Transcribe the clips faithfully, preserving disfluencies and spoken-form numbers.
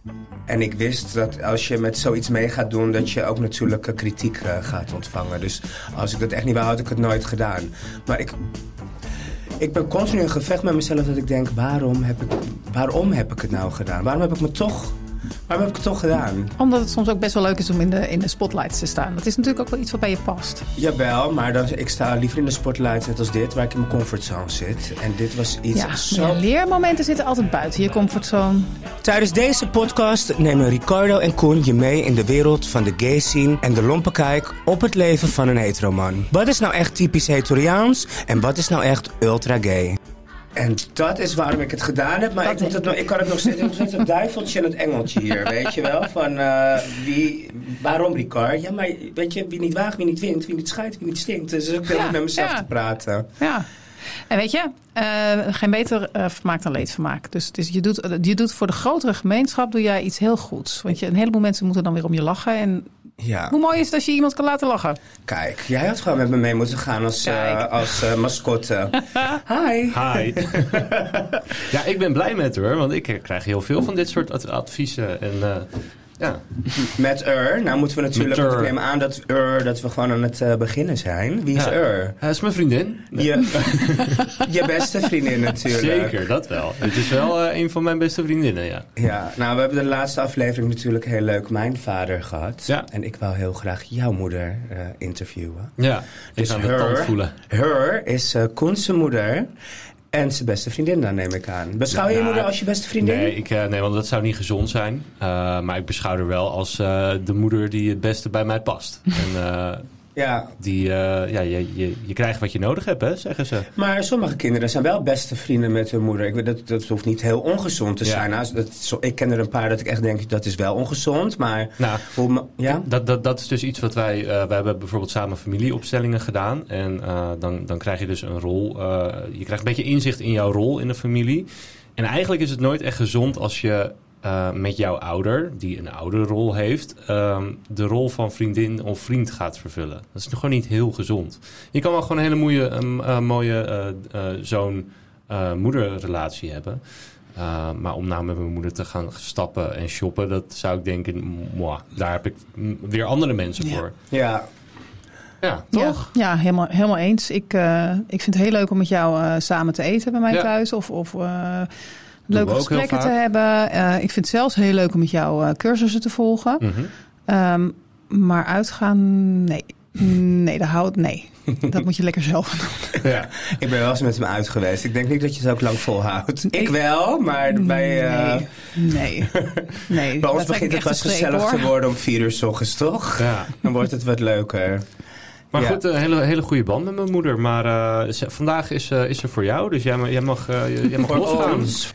En ik wist dat als je met zoiets mee gaat doen, dat je ook natuurlijk kritiek uh, gaat ontvangen. Dus als ik dat echt niet wou, had ik het nooit gedaan. Maar ik, ik ben continu in gevecht met mezelf dat ik denk, waarom heb ik, waarom heb ik het nou gedaan? Waarom heb ik me toch... Waarom heb ik het toch gedaan? Omdat het soms ook best wel leuk is om in de, in de spotlights te staan. Dat is natuurlijk ook wel iets wat bij je past. Jawel, maar dan, ik sta liever in de spotlights net als dit, waar ik in mijn comfortzone zit. En dit was iets ja, zo... Ja, leermomenten zitten altijd buiten je comfortzone. Tijdens deze podcast nemen Ricardo en Koen je mee in de wereld van de gay scene en de lompe kijk op het leven van een heteroman. Wat is nou echt typisch hetoriaans en wat is nou echt ultra gay? En dat is waarom ik het gedaan heb. Maar ik, moet het nog, ik kan het nog steeds... Ik zit het duiveltje en het engeltje hier, weet je wel? Van uh, wie... Waarom, Ricard? Ja, maar weet je, wie niet waagt, wie niet wint, wie niet scheidt, wie niet stinkt. Dus ik wil ja, met mezelf ja. te praten. Ja. En weet je, uh, geen beter uh, vermaak dan leedvermaak. Dus, dus je, doet, je doet voor de grotere gemeenschap doe jij iets heel goeds. Want je, een heleboel mensen moeten dan weer om je lachen. En ja. Hoe mooi is het als je iemand kan laten lachen? Kijk, jij had gewoon met me mee moeten gaan als, uh, als uh, mascotte. Hi. Hi. Ja, ik ben blij met haar, want ik krijg heel veel van dit soort adviezen. En uh, ja. Met er, nou moeten we natuurlijk, ik neem aan dat er, dat we gewoon aan het uh, beginnen zijn. Wie is ja. er? Dat is mijn vriendin. Nee. Je, je beste vriendin natuurlijk. Zeker, dat wel. Het is wel uh, een van mijn beste vriendinnen, ja. Ja, nou we hebben de laatste aflevering natuurlijk heel leuk mijn vader gehad. Ja. En ik wou heel graag jouw moeder uh, interviewen. Ja, ik dus ga de tand voelen. Her is uh, Koen's moeder. En zijn beste vriendin dan, neem ik aan. Beschouw je ja, je moeder als je beste vriendin? Nee, ik, nee, want dat zou niet gezond zijn. Uh, maar ik beschouw haar wel als uh, de moeder die het beste bij mij past. En, uh, ja. Die, uh, ja je, je, je krijgt wat je nodig hebt, hè, zeggen ze. Maar sommige kinderen zijn wel beste vrienden met hun moeder. Ik weet, dat, dat hoeft niet heel ongezond te ja. zijn. Nou, dat, zo, ik ken er een paar dat ik echt denk, dat is wel ongezond. Maar nou, hoe, ja? dat, dat, dat is dus iets wat wij... Uh, wij hebben bijvoorbeeld samen familieopstellingen gedaan. En uh, dan, dan krijg je dus een rol. Uh, je krijgt een beetje inzicht in jouw rol in de familie. En eigenlijk is het nooit echt gezond als je... Uh, met jouw ouder, die een ouderrol heeft, um, de rol van vriendin of vriend gaat vervullen. Dat is gewoon niet heel gezond. Je kan wel gewoon een hele mooie, um, uh, mooie uh, uh, zoon-moederrelatie uh, hebben. Uh, maar om nou met mijn moeder te gaan stappen en shoppen, dat zou ik denken, mwah, daar heb ik weer andere mensen ja. voor. Ja. Ja, toch? Ja, ja helemaal, helemaal eens. Ik, uh, ik vind het heel leuk om met jou uh, samen te eten bij mij ja. thuis. Of... of uh, leuke gesprekken te hebben. Uh, ik vind het zelfs heel leuk om met jou uh, cursussen te volgen. Mm-hmm. Um, maar uitgaan, nee. Nee, dat houdt nee. Dat moet je lekker zelf doen. Ja, ik ben wel eens met hem uit geweest. Ik denk niet dat je het ook lang volhoudt. Ik, ik wel, maar bij... Uh... Nee, nee. nee. Bij ons begint het pas gezellig hoor. te worden om vier uur 's ochtends, toch? Ja. Dan wordt het wat leuker. Maar ja. goed, een hele, hele goede band met mijn moeder. Maar uh, ze, vandaag is, uh, is er voor jou, dus jij, jij mag, uh, jij mag losgaan. Ons.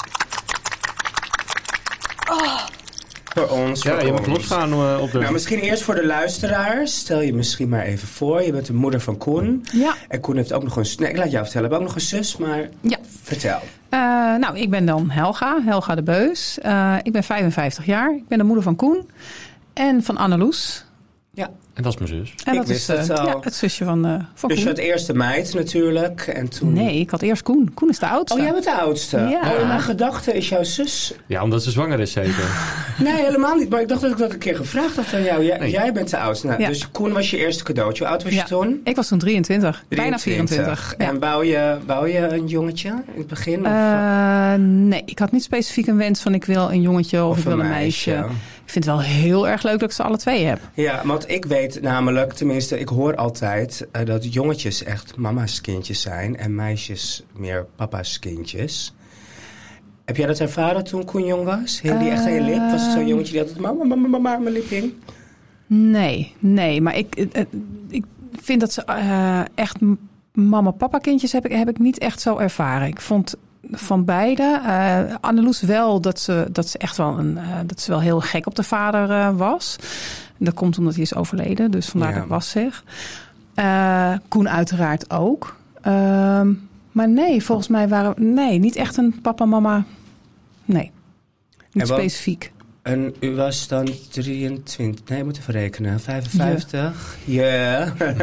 Oh. Voor ons, ja, voor je ons. mag losgaan uh, op de... Nou, misschien eerst voor de luisteraars. Stel je misschien maar even voor. Je bent de moeder van Koen. Ja. En Koen heeft ook nog een... Nee, ik laat jou vertellen. Ik heb ook nog een zus, maar ja. vertel. Uh, nou, ik ben dan Helga. Helga de Beus. Uh, ik ben vijfenvijftig jaar. Ik ben de moeder van Koen. En van Anneloes. Ja. En dat is mijn zus. En ik dat wist is het uh, al. Ja, het zusje van, uh, van dus Koen. je had eerst de meid natuurlijk. En toen... Nee, ik had eerst Koen. Koen is de oudste. Oh, jij bent de oudste? Ja. Oh, in mijn gedachten is jouw zus... Ja, omdat ze zwanger is zeker. Nee, helemaal niet. Maar ik dacht dat ik dat een keer gevraagd had aan jou. Jij, nee. jij bent de oudste. Nou, ja. Dus Koen was je eerste cadeautje. Hoe oud was je ja. toen? Ik was toen drieëntwintig. drieëntwintig. Bijna vierentwintig. Ja. En wou je, wou je een jongetje in het begin? Of? Uh, nee, ik had niet specifiek een wens van ik wil een jongetje of, of ik wil een meisje. meisje. Ik vind het wel heel erg leuk dat ik ze alle twee heb. Ja, want ik weet namelijk, tenminste, ik hoor altijd uh, dat jongetjes echt mama's kindjes zijn en meisjes meer papa's kindjes. Heb jij dat ervaren toen Koen jong was? Hing die echt aan je lip? Was het zo'n jongetje die altijd mama, mama, mama aan mijn lip hing? Nee, nee, maar ik, ik, ik vind dat ze uh, echt mama-papa kindjes heb ik, heb ik niet echt zo ervaren. Ik vond van beide. Uh, Anneloes wel dat ze, dat ze echt wel een, uh, dat ze wel heel gek op de vader uh, was. Dat komt omdat hij is overleden, dus vandaar ja. dat was zich. Uh, Koen uiteraard ook. Uh, maar nee, volgens mij waren nee, niet echt een papa-mama. Nee, niet wat, specifiek. En u was dan drieëntwintig, nee, je moet even rekenen, vijfenvijftig. Ja. Yeah.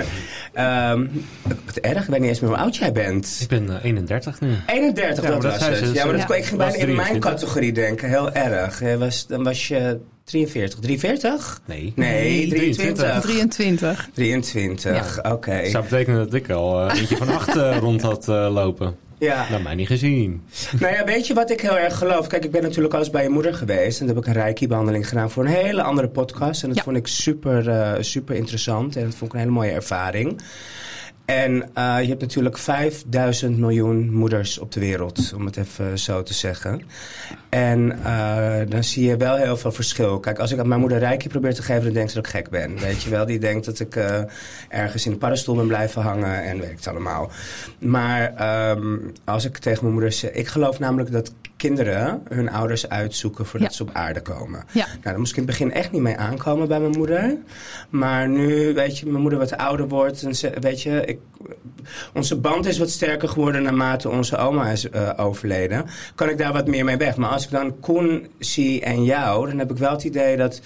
Um, wat erg, ik weet niet eens meer hoe oud jij bent. Ik ben uh, eenendertig nu. eenendertig, Ja, dat dat was zei het. ze. Ja, maar dat, Ja. ik ging bijna Was in mijn drieëntwintig. categorie denken. Heel erg. Je was, dan was je drieënveertig. drieënveertig? Nee. Nee, drieëntwintig. drieëntwintig. drieëntwintig, Ja. oké. Dat zou betekenen dat ik al uh, eentje van acht uh, rond had uh, lopen. Ja. Nou, mij niet gezien. Nou ja, weet je wat ik heel erg geloof? Kijk, ik ben natuurlijk al eens bij je moeder geweest. En toen heb ik een Reiki-behandeling gedaan voor een hele andere podcast. En dat Ja. vond ik super, uh, super interessant. En dat vond ik een hele mooie ervaring. En uh, je hebt natuurlijk vijfduizend miljoen moeders op de wereld, om het even zo te zeggen. En uh, dan zie je wel heel veel verschil. Kijk, als ik aan mijn moeder Reiki probeer te geven, dan denkt ze dat ik gek ben. Weet je wel, die denkt dat ik uh, ergens in een paddenstoel ben blijven hangen en weet ik het allemaal. Maar um, als ik tegen mijn moeder zeg, ik geloof namelijk dat kinderen hun ouders uitzoeken voordat Ja. ze op aarde komen. Ja. Nou, daar moest ik in het begin echt niet mee aankomen bij mijn moeder. Maar nu, weet je, mijn moeder wat ouder wordt. En ze, weet je, ik, onze band is wat sterker geworden naarmate onze oma is uh, overleden. Kan ik daar wat meer mee weg. Maar als ik dan Koen zie en jou, dan heb ik wel het idee dat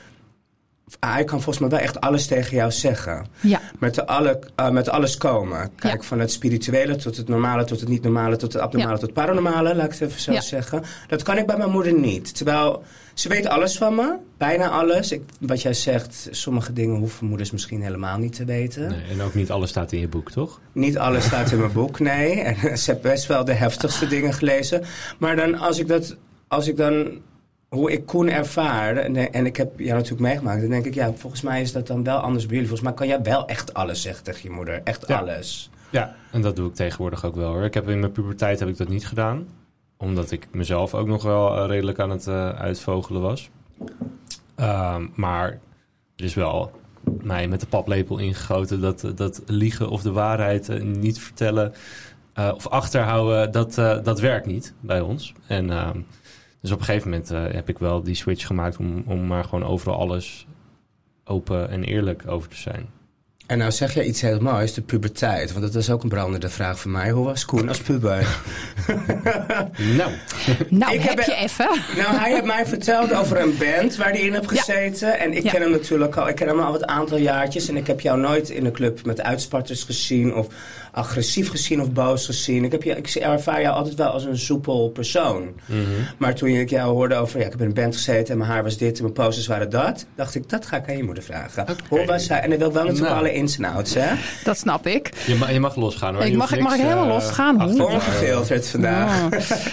hij kan volgens mij wel echt alles tegen jou zeggen. Ja. Met, de alle, uh, met alles komen. Kijk, Ja. van het spirituele tot het normale, tot het niet-normale, tot het abnormale, Ja. tot het paranormale, laat ik het even zo Ja. zeggen. Dat kan ik bij mijn moeder niet. Terwijl, ze weet alles van me, bijna alles. Ik, wat jij zegt, sommige dingen hoeven moeders misschien helemaal niet te weten. Nee, en ook niet alles staat in je boek, toch? Niet alles staat in mijn boek, nee. En ze heeft best wel de heftigste dingen gelezen. Maar dan, als ik dat, als ik dan, hoe ik Koen ervaar, en, en ik heb jou natuurlijk meegemaakt, dan denk ik, ja, volgens mij is dat dan wel anders bij jullie. Volgens mij kan jij wel echt alles zeggen tegen je moeder. Echt Ja. alles. Ja, en dat doe ik tegenwoordig ook wel hoor. Ik heb in mijn puberteit heb ik dat niet gedaan. Omdat ik mezelf ook nog wel uh, redelijk aan het uh, uitvogelen was. Um, maar er is wel mij met de paplepel ingegoten dat, dat liegen of de waarheid uh, niet vertellen uh, of achterhouden, dat, uh, dat werkt niet bij ons. En uh, dus op een gegeven moment uh, heb ik wel die switch gemaakt om, om maar gewoon overal alles open en eerlijk over te zijn. En nou zeg jij iets heel moois, de puberteit. Want dat is ook een brandende vraag voor mij. Hoe was Koen als puber? Nou, Nou, Ik heb heb- je even. Nou, hij heeft mij verteld over een band waar hij in heeft Ja. gezeten. En ik Ja. ken hem natuurlijk al. Ik ken hem al wat aantal jaartjes. En ik heb jou nooit in een club met uitspatters gezien. Of agressief gezien of boos gezien. Ik, heb je, ik ervaar jou altijd wel als een soepel persoon. mm-hmm. Maar toen ik jou hoorde over, ja, ik heb in een band gezeten en mijn haar was dit en mijn posters waren dat, dacht ik, dat ga ik aan je moeder vragen. Oké. Hoe was hij? En hij wil wel natuurlijk Nou. alle ins en outs, hè? Dat snap ik. je, mag, je mag losgaan hoor. Ik Je mag- hoeft mag niks, ik helemaal uh, losgaan? achter- Hoe? Ongefilterd vandaag.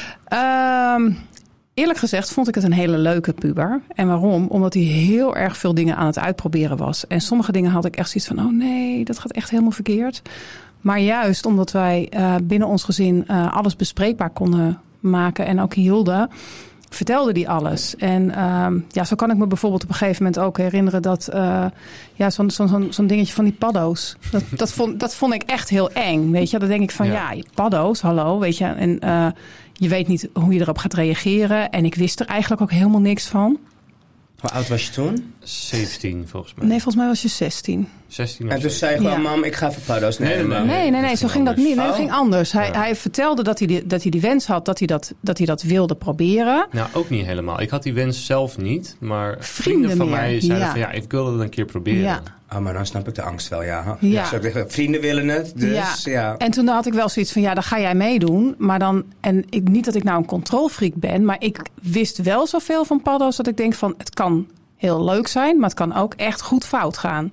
Ja. Ehm, eerlijk gezegd vond ik het een hele leuke puber. En waarom? Omdat hij heel erg veel dingen aan het uitproberen was. En sommige dingen had ik echt zoiets van, oh nee, dat gaat echt helemaal verkeerd. Maar juist omdat wij uh, binnen ons gezin uh, alles bespreekbaar konden maken en ook hielden, vertelde die alles. En um, ja, zo kan ik me bijvoorbeeld op een gegeven moment ook herinneren dat uh, ja, zo'n zo'n zo'n zo'n dingetje van die paddo's. Dat, dat, vond, dat vond ik echt heel eng. Weet je, dan denk ik van ja, Ja. ja paddo's, hallo, weet je. En uh, je weet niet hoe je erop gaat reageren. En ik wist er eigenlijk ook helemaal niks van. Hoe oud was je toen? zeventien volgens mij. Nee, volgens mij was je zestien. zestien of En toen zo. zei je gewoon, Ja. mam, ik ga even paddo's Nee, nemen. nee, Nee, nee, nee, dat zo ging ging dat anders. niet. Nee, dat Oh. ging anders. Hij, Ja. hij vertelde dat hij, die, dat hij die wens had, dat hij dat, dat hij dat wilde proberen. Nou, ook niet helemaal. Ik had die wens zelf niet, maar vrienden, Vrienden van meer, mij zeiden ja. van ja, ik wilde het een keer proberen. Ja. Oh, maar dan snap ik de angst wel, ja. Ja. Zo, de vrienden willen het, dus ja. En toen had ik wel zoiets van, ja, dan ga jij meedoen. Maar dan, en ik, niet dat ik nou een controlfreak ben, maar ik wist wel zoveel van paddo's dat ik denk van, het kan heel leuk zijn, maar het kan ook echt goed fout gaan.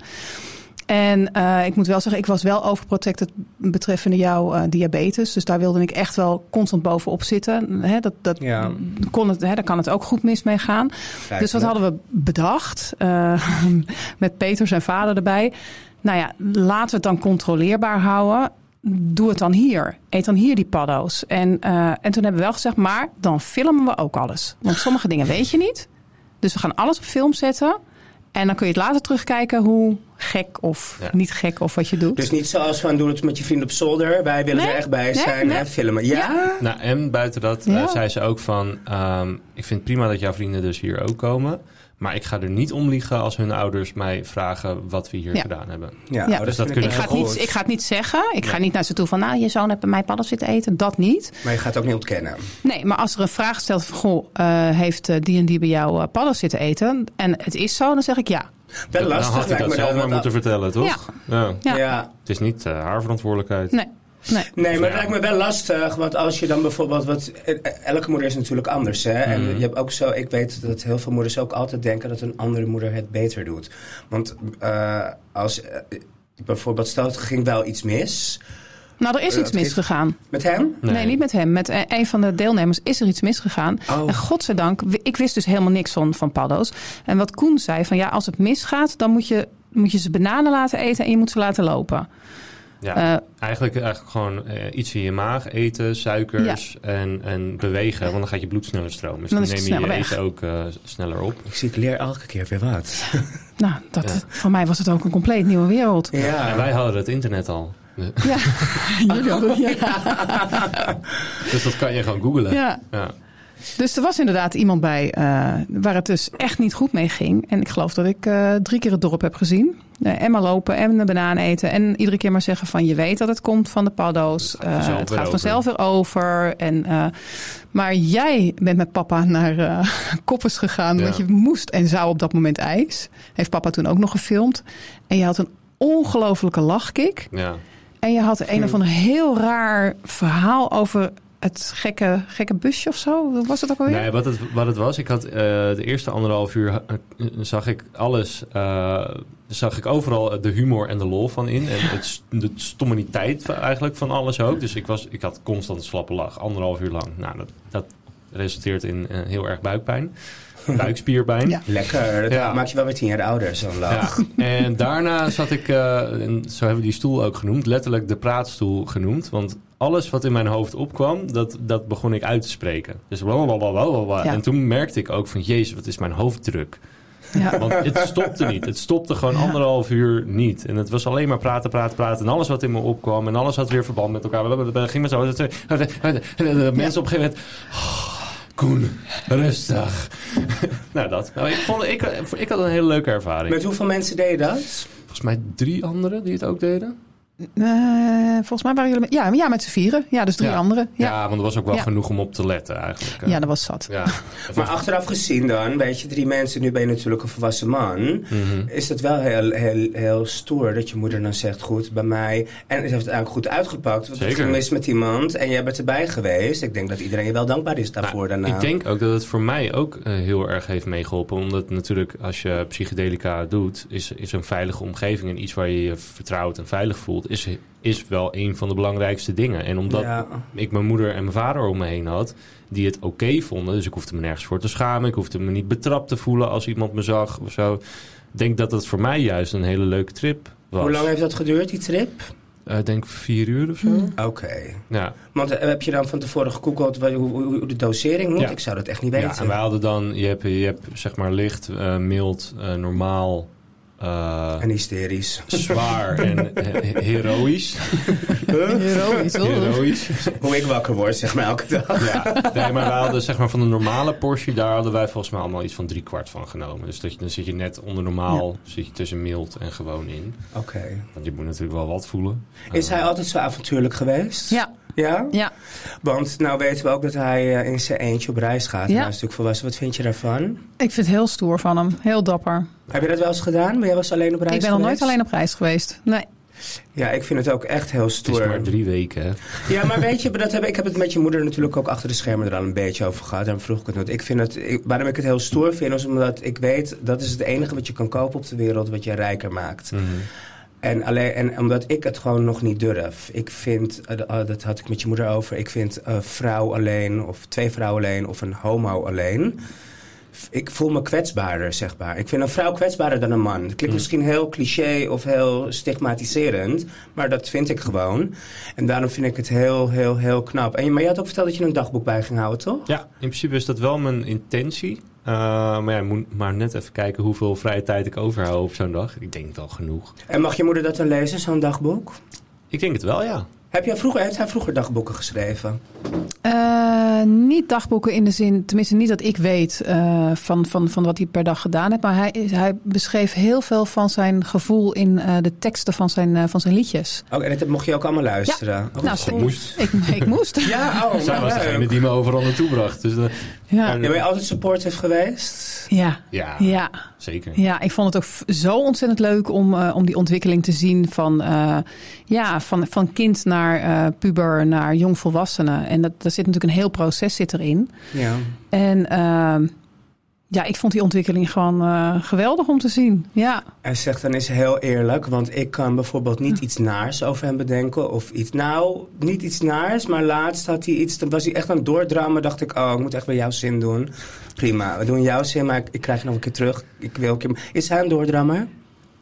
En uh, ik moet wel zeggen, ik was wel overprotected betreffende jouw uh, diabetes. Dus daar wilde ik echt wel constant bovenop zitten. Hè, dat, dat Ja. kon het, hè, daar kan het ook goed mis mee gaan. Dus wat hadden we bedacht? Uh, met Peter zijn vader erbij. Nou ja, laten we het dan controleerbaar houden. Doe het dan hier. Eet dan hier die paddo's. En, uh, en toen hebben we wel gezegd, maar dan filmen we ook alles. Want sommige dingen weet je niet. Dus we gaan alles op film zetten. En dan kun je het later terugkijken hoe gek of Ja. niet gek of wat je doet. Dus niet zoals van, doe het met je vrienden op zolder. Wij willen Nee, er echt bij nee, zijn nee. en filmen. Ja? Ja. Nou, en buiten dat Ja. uh, zei ze ook van, um, ik vind het prima dat jouw vrienden dus hier ook komen. Maar ik ga er niet om liegen als hun ouders mij vragen wat we hier Ja. gedaan hebben. Ja, Ja. oh, Dus dat vind kunnen Ik ik ga, heel het niet, goed. ik ga het niet zeggen. Ik ga Nee. niet naar ze toe van, nou, je zoon heeft bij mij padden zitten eten. Dat niet. Maar je gaat het ook niet ontkennen. Nee, maar als er een vraag stelt van, goh, uh, heeft uh, die en die bij jou uh, padden zitten eten? En het is zo, dan zeg ik ja. Dat Dan lastig had hij lijkt dat me zelf dan, maar want- moeten vertellen, toch? Ja. Ja. Ja. Het is niet uh, haar verantwoordelijkheid. Nee. Nee. Nee, maar Ja. het lijkt me wel lastig. Want als je dan bijvoorbeeld... Wat, elke moeder is natuurlijk anders, hè. En Mm. je hebt ook zo... Ik weet dat heel veel moeders ook altijd denken... dat een andere moeder het beter doet. Want uh, als... Uh, bijvoorbeeld, stel het ging wel iets mis... Nou, er is Uh, iets het misgegaan. Met hem? Nee. nee, niet met hem. Met een, een van de deelnemers is er iets misgegaan. Oh. En godzijdank, ik wist dus helemaal niks van, van paddo's. En wat Koen zei, van ja, als het misgaat... dan moet je, moet je ze bananen laten eten en je moet ze laten lopen. Ja, Uh, eigenlijk, eigenlijk gewoon uh, iets in je maag eten, suikers Ja. en, en bewegen. Want dan gaat je bloed sneller stromen. Dus Dan dan, is het neem je je sneller weg. eten ook uh, sneller op. Ik zie, ik leer elke keer weer wat. Nou, dat, Ja. voor mij was het ook een compleet nieuwe wereld. Ja. En wij hadden het internet al. Ja, jullie hadden- ja. Dus dat kan je gewoon googlen. ja. Ja. Dus er was inderdaad iemand bij uh, waar het dus echt niet goed mee ging. En ik geloof dat ik uh, drie keer het dorp heb gezien. Uh, en maar lopen en een banaan eten. En iedere keer maar zeggen van je weet dat het komt van de paddo's. Het gaat vanzelf Uh, het weer gaat over. vanzelf weer over. En, uh, maar jij bent met papa naar uh, Koppers gegaan. Ja. Want je moest en zou op dat moment ijs. Heeft papa toen ook nog gefilmd. En je had een ongelofelijke lachkick. Ja. En je had een of ander heel raar verhaal over het gekke, gekke busje of zo. Hoe was het ook alweer? Nee, wat het, wat het was, ik had uh, de eerste anderhalf uur uh, zag ik alles, uh, zag ik overal de humor en de lol van in. En het, de stommiteit eigenlijk van alles ook. Dus ik, was, ik had constant een slappe lach, anderhalf uur lang. Nou, dat, dat resulteert in uh, heel erg buikpijn. Buikspierpijn. Ja. Lekker. Dat Ja. maakt je wel weer tien jaar ouder, zo'n lach. Ja. En daarna zat ik, uh, en zo hebben we die stoel ook genoemd, letterlijk de praatstoel genoemd. Want alles wat in mijn hoofd opkwam, dat, dat begon ik uit te spreken. Dus blablabla. Ja. En toen merkte ik ook van, jezus, wat is mijn hoofd druk. Ja. Want het stopte niet. Het stopte gewoon Ja. anderhalf uur niet. En het was alleen maar praten, praten, praten. En alles wat in me opkwam. En alles had weer verband met elkaar. Het ging maar zo. De mensen op een gegeven moment... Oh, Koen, rustig. Nou, dat. Nou, ik, vond, ik, ik had een hele leuke ervaring. Met hoeveel mensen deed je dat? Volgens mij drie anderen die het ook deden. Uh, volgens mij waren jullie... Met, ja, ja, met z'n vieren. Ja, dus drie Ja. anderen. Ja, Ja. want er was ook wel Ja. genoeg om op te letten eigenlijk. Ja, dat was zat. Ja. Maar achteraf gezien dan, weet je, drie mensen, nu ben je natuurlijk een volwassen man. Mhm. Is het wel heel, heel, heel stoer dat je moeder dan zegt, goed, bij mij. En het heeft het eigenlijk goed uitgepakt. Want het Zeker. ging mis met iemand en jij bent erbij geweest. Ik denk dat iedereen je wel dankbaar is daarvoor Nou, daarna. ik denk ook dat het voor mij ook uh, heel erg heeft meegeholpen. Omdat natuurlijk als je psychedelica doet, is, is een veilige omgeving en iets waar je je vertrouwd en veilig voelt, is, is wel een van de belangrijkste dingen. En omdat Ja. ik mijn moeder en mijn vader om me heen had, die het oké okay vonden, dus ik hoefde me nergens voor te schamen, ik hoefde me niet betrapt te voelen als iemand me zag of zo. Ik denk dat dat voor mij juist een hele leuke trip was. Hoe lang heeft dat geduurd, die trip? Ik uh, denk vier uur of zo. Hmm. Oké. Okay. Ja. Want uh, heb je dan van tevoren gegoogeld hoe, hoe, hoe de dosering moet? Ja. Ik zou dat echt niet weten. Ja, en wij hadden dan, je hebt, je hebt zeg maar licht, uh, mild, uh, normaal, uh, en hysterisch. zwaar en he- heroïs. Heroïs, hoor. Heroïs. Hoe ik wakker word, zeg maar, elke dag. Ja, nee, maar wij hadden zeg maar van de normale portie, daar hadden wij volgens mij allemaal iets van drie kwart van genomen. Dus dat je, dan zit je net onder normaal, zit je tussen mild en gewoon in. Oké. Okay. Want je moet natuurlijk wel wat voelen. Is uh, hij altijd zo avontuurlijk geweest? Ja. Ja? Ja. Want nou weten we ook dat hij uh, in zijn eentje op reis gaat. Ja. Hij is natuurlijk volwassen. Wat vind je daarvan? Ik vind het heel stoer van hem. Heel dapper. Heb je dat wel eens gedaan? Ben jij wel eens alleen op reis Ik ben nog geweest? nooit alleen op reis geweest. Nee. Ja, ik vind het ook echt heel het stoer. is maar drie weken, hè? Ja, maar weet je, dat heb, ik heb het met je moeder natuurlijk ook achter de schermen er al een beetje over gehad. Daarom vroeg ik het nooit. Ik vind het, ik, waarom ik het heel stoer vind, is omdat ik weet, dat is het enige wat je kan kopen op de wereld wat je rijker maakt. Mm-hmm. En, alleen, en omdat ik het gewoon nog niet durf. Ik vind, uh, dat had ik met je moeder over, ik vind een vrouw alleen, of twee vrouwen alleen, of een homo alleen. Ik voel me kwetsbaarder, zeg maar. Ik vind een vrouw kwetsbaarder dan een man. Het klinkt mm. misschien heel cliché of heel stigmatiserend, maar dat vind ik gewoon. En daarom vind ik het heel, heel, heel knap. En, maar je had ook verteld dat je een dagboek bij ging houden, toch? Ja, in principe is dat wel mijn intentie. Uh, maar ja, ik moet maar net even kijken hoeveel vrije tijd ik overhoud op zo'n dag. Ik denk wel genoeg. En mag je moeder dat dan lezen, zo'n dagboek? Ik denk het wel, ja. Heb jij vroeger, heeft hij vroeger dagboeken geschreven? Uh, niet dagboeken in de zin, tenminste niet dat ik weet uh, van, van, van wat hij per dag gedaan heeft. Maar hij, hij beschreef heel veel van zijn gevoel in uh, de teksten van zijn, uh, van zijn liedjes. Oh, en dat mocht je ook allemaal luisteren? Ja. Oh, nou, goed. moest. Ik, ik moest. Ja, oh, Zij was degene die me overal naartoe bracht. Dus, uh, Ja. En ben je altijd supportive geweest? Relaxed. Ja. Ja, Ja. zeker. Ja, ik vond het ook f- zo ontzettend leuk om, uh, om die ontwikkeling te zien van, uh, ja, van, van kind naar uh, puber naar jongvolwassene. En dat, daar zit natuurlijk een heel proces zit erin. Ja. En uh, ja, ik vond die ontwikkeling gewoon uh, geweldig om te zien. Ja. Hij zegt dan is heel eerlijk, want ik kan bijvoorbeeld niet iets naars over hem bedenken. Of iets, nou, niet iets naars, maar laatst had hij iets, dan was hij echt aan het doordrammen. Dacht ik, oh, ik moet echt weer jouw zin doen. Prima, we doen jouw zin, maar ik, ik krijg je nog een keer terug. Ik wil een keer... Is hij een doordrammer? Um,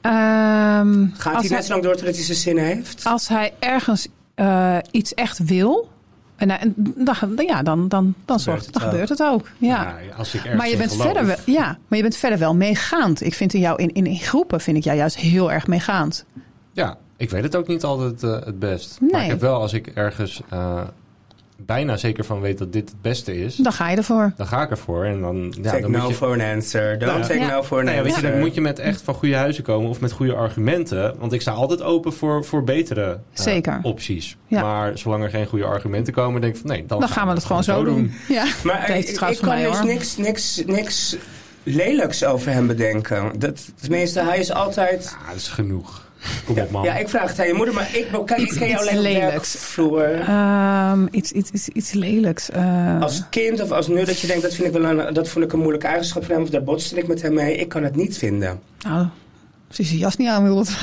Gaat hij net hij, zo lang door totdat hij zijn zin heeft? Als hij ergens uh, iets echt wil... En, en dan, ja, dan, dan, dan, zorgt, het dan ook. gebeurt het ook. Ja. Ja, als ik ergens Maar je, in bent geloof. verder wel, ja, maar je bent verder wel meegaand. Ik vind in jou in, in, in groepen vind ik jou juist heel erg meegaand. Ja, ik weet het ook niet altijd uh, het best. Nee. Maar ik heb wel, als ik ergens uh, bijna zeker van weet dat dit het beste is, Dan ga je ervoor. dan ga ik ervoor. En dan, ja, Take dan no moet je, for an answer. Don't Ja. take Ja. no for an nou ja, weet je, answer. dan moet je met echt van goede huizen komen of met goede argumenten. Want ik sta altijd open voor, voor betere uh, Zeker. opties. Ja. Maar zolang er geen goede argumenten komen, denk ik van nee, dan, Dan gaan we het gewoon zo doen. Ja. Maar Dat ik, heeft ik, het trouwens ik van kan mij, dus hoor. niks, niks, niks lelijks over hem bedenken. Dat, tenminste, hij is altijd... Ja, dat is genoeg. Kom op, man. Ja, ik vraag het aan je moeder, maar ik, kan, ik ken jou Iets alleen op lelijks. werkvloer. Um, iets, iets, iets, iets lelijks. Uh, Als kind of als nu dat je denkt, dat, vind ik wel een, dat vond ik een moeilijke eigenschap van hem. Of daar botste ik met hem mee. Ik kan het niet vinden. nou, als je zijn jas niet aan wil, dat